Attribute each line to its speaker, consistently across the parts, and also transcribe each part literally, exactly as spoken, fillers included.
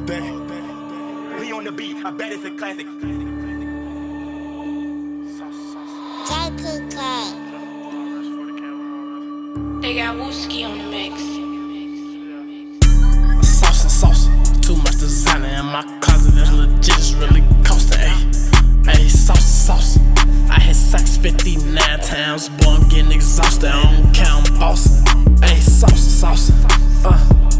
Speaker 1: day. We on the beat, I bet it's a classic.
Speaker 2: J T K.
Speaker 3: They got Wooski on the mix.
Speaker 4: Sauce and sauce, too much designer in my closet. That's legit, it's really costing. Ayy, ayy, sauce and sauce. I hit sex fifty-nine times, boy, I'm getting exhausted. I don't count bossing. Ayy, sauce and sauce. Uh,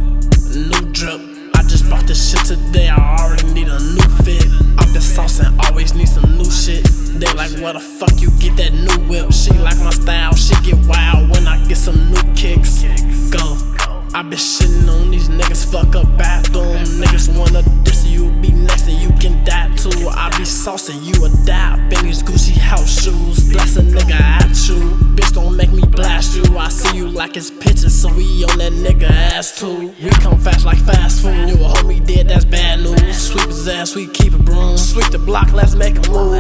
Speaker 4: new drip. I just bought this shit today. I already need a new fit. I'm the sauce and always need some new shit. They like, where the fuck you get that new whip? She like my style, she get wild when I get some new kicks. Go. I been shitting on these niggas, fuck up bathroom. Niggas wanna diss you, be next and you can die too. I be saucing, you a die up in these Gucci house shoes. Bless a nigga at you, bitch don't make me blast you. I see you like it's pictures, so we on that nigga ass too. We come fast like fast food, you a homie dead, that's bad news. Sweep his ass, we keep it broom. Sweep the block, let's make a move.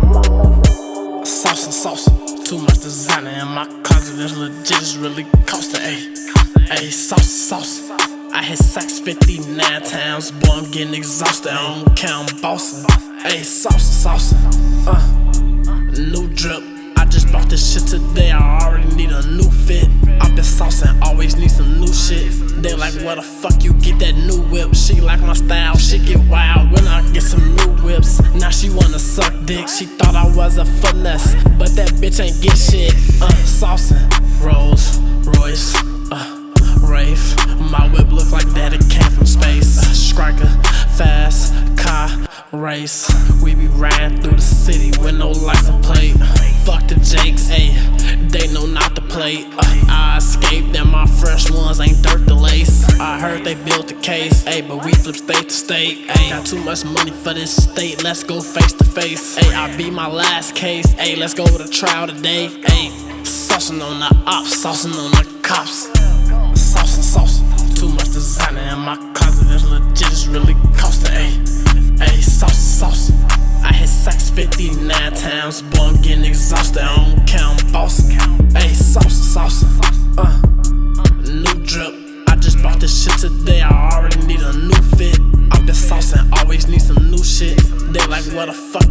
Speaker 4: Sauce and sauce, too much designer in my closet. That's legit, it's really costing. Ayy, ayy, sauce and sauce. I hit sex fifty-nine times, boy, I'm getting exhausted. I don't count bossing. Ayy, sauce and sauce. Uh, new drip. I just bought this shit today. I already need a new fit. I've been saucing, always need some new shit. They like, where the fuck you get that new whip? She like my style, she get wild when I get some new whips. Now she wanna suck dick. She thought I was a finesse, but that bitch ain't get shit. Uh, saucing, Rolls Royce, uh. Wraith. My whip look like that, it came from space. uh, Striker, fast, car, race. We be riding through the city with no license plate. Fuck the Jakes, ayy, they know not to play. uh, I escaped, them my fresh ones ain't dirt to lace. I heard they built the case, ayy, but we flip state to state. Ayy, got too much money for this state, let's go face to face. Ayy, I be my last case, ayy, let's go to trial today. Ayy, saucing on the ops, saucing on the cops. Sauce and sauce, too much designer in my closet. That's legit, it's really costing. Ayy, ayy, sauce and sauce. I hit sex fifty-nine times, boy, I'm getting exhausted. I don't count bossing. Ayy, sauce and sauce. Uh, new drip. I just bought this shit today. I already need a new fit. I've been saucing, always need some new shit. They like, where the fuck